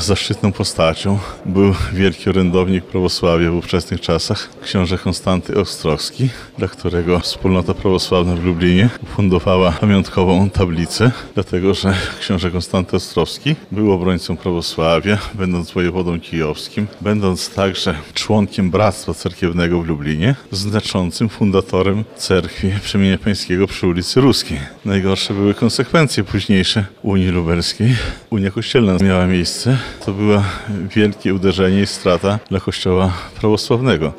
zaszczytną postacią był wielki orędownik prawosławia w ówczesnych czasach, książę Konstanty Ostrowski, dla którego wspólnota prawosławna w Lublinie ufundowała pamiątkową tablicę, dlatego że książę Konstanty Ostrowski był obrońcą prawosławia, będąc wojewodą kijowskim, będąc także członkiem Bractwa Cerkiewnego w Lublinie, znaczącym fundatorem cerkwi Przemienia Pańskiego przy ulicy Ruskiej. Najgorsze były konsekwencje późniejsze Unii Lubelskiej. Unia Kościelna miała miejsce. To było wielkie uderzenie i strata dla Kościoła prawosławnego.